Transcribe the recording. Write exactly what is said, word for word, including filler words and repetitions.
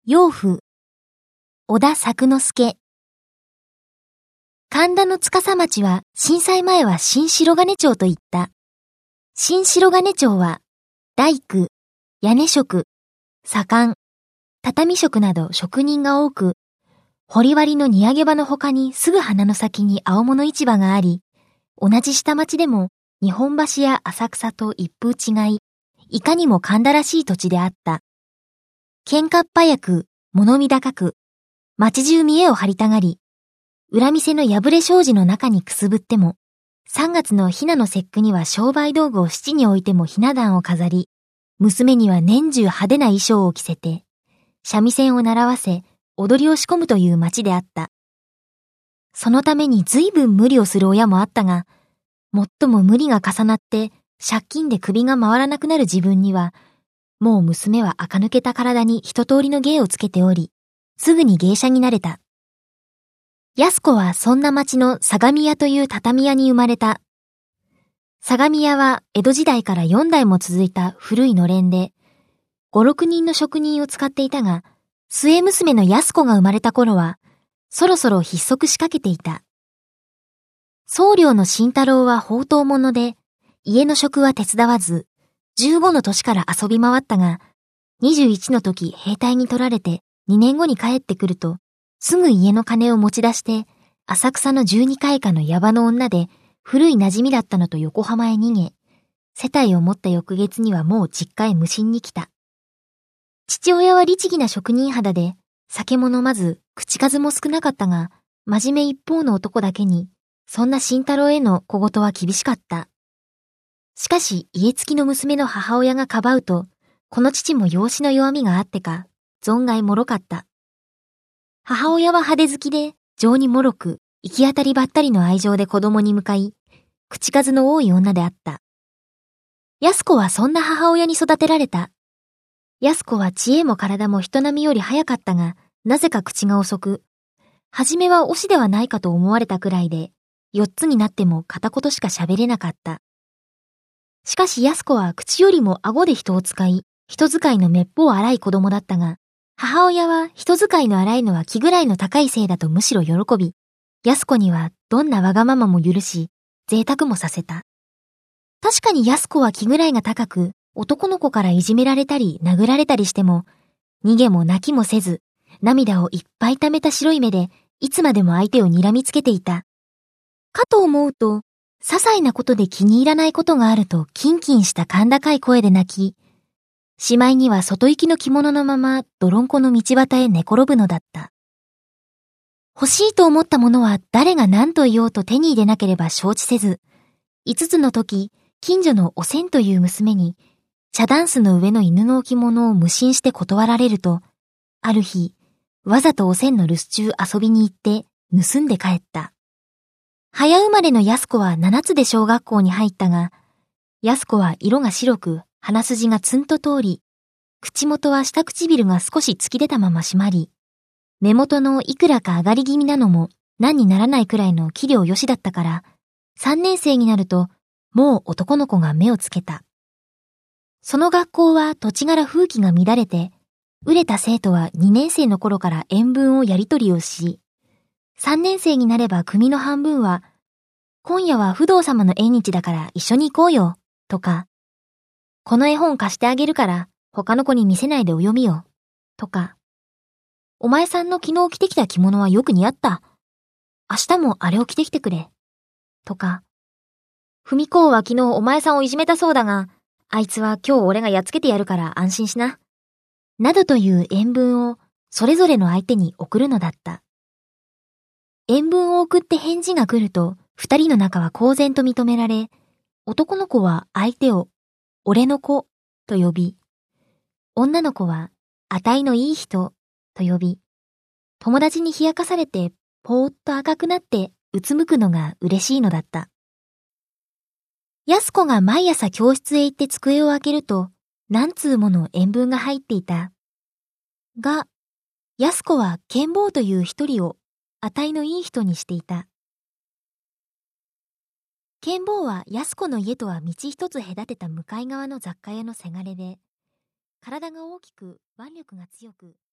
養父、小田作之助。神田の司町は震災前は新白金町といった。新白金町は大工、屋根職、左官、畳職など職人が多く、掘割の荷上げ場の他にすぐ鼻の先に青物市場があり、同じ下町でも日本橋や浅草と一風違い、いかにも神田らしい土地であった。喧嘩っ早く、物見高く、町中見栄を張りたがり、裏店の破れ障子の中にくすぶっても、三月の雛の節句には商売道具を七に置いても雛壇を飾り、娘には年中派手な衣装を着せて、三味線を習わせ、踊りを仕込むという町であった。そのために随分無理をする親もあったが、最も無理が重なって借金で首が回らなくなる自分には、もう娘は垢抜けた体に一通りの芸をつけており、すぐに芸者になれた。安子はそんな町の相模屋という畳屋に生まれた。相模屋は江戸時代から四代も続いた古いのれんで、五六人の職人を使っていたが、末娘の安子が生まれた頃は、そろそろ筆足しかけていた。僧侶の慎太郎は放蕩者で、家の職は手伝わず、十五の年から遊び回ったが、二十一の時兵隊に取られて二年後に帰ってくると、すぐ家の金を持ち出して、浅草の十二階下の矢場の女で古い馴染みだったのと横浜へ逃げ、世帯を持った翌月にはもう実家へ無心に来た。父親は律儀な職人肌で、酒も飲まず、口数も少なかったが、真面目一方の男だけに、そんな慎太郎への小言は厳しかった。しかし家付きの娘の母親がかばうと、この父も養子の弱みがあってか、存外脆かった。母親は派手好きで、情に脆く、行き当たりばったりの愛情で子供に向かい、口数の多い女であった。安子はそんな母親に育てられた。安子は知恵も体も人並みより早かったが、なぜか口が遅く、はじめは推しではないかと思われたくらいで、四つになっても片言しか喋れなかった。しかし安子は口よりも顎で人を使い、人使いのめっぽう荒い子供だったが、母親は人使いの荒いのは気ぐらいの高いせいだとむしろ喜び、安子にはどんなわがままも許し、贅沢もさせた。確かに安子は気ぐらいが高く、男の子からいじめられたり殴られたりしても、逃げも泣きもせず、涙をいっぱい溜めた白い目で、いつまでも相手を睨みつけていた。かと思うと、些細なことで気に入らないことがあるとキンキンした甲高い声で泣き、しまいには外行きの着物のまま泥んこの道端へ寝転ぶのだった。欲しいと思ったものは誰が何と言おうと手に入れなければ承知せず、五つの時、近所のおせんという娘に、茶ダンスの上の犬の置物を無心して断られると、ある日、わざとおせんの留守中遊びに行って盗んで帰った。早生まれの安子は七つで小学校に入ったが、安子は色が白く、鼻筋がツンと通り、口元は下唇が少し突き出たまま締まり、目元のいくらか上がり気味なのも何にならないくらいの器量よしだったから、三年生になると、もう男の子が目をつけた。その学校は土地柄風紀が乱れて、売れた生徒は二年生の頃から塩分をやり取りをし、三年生になれば組の半分は、今夜は不動様の縁日だから一緒に行こうよ、とか、この絵本貸してあげるから他の子に見せないでお読みよ、とか、お前さんの昨日着てきた着物はよく似合った。明日もあれを着てきてくれ、とか、文子は昨日お前さんをいじめたそうだが、あいつは今日俺がやっつけてやるから安心しな。などという援文をそれぞれの相手に送るのだった。援文を送って返事が来ると、二人の仲は公然と認められ、男の子は相手を、俺の子と呼び、女の子は、あたいのいい人と呼び、友達に冷やかされて、ぽーっと赤くなってうつむくのが嬉しいのだった。安子が毎朝教室へ行って机を開けると、何通もの援文が入っていた。が、安子は剣坊という一人を、あたいのいい人にしていた。剣坊は安子の家とは道一つ隔てた向かい側の雑貨屋のせがれで、体が大きく腕力が強く、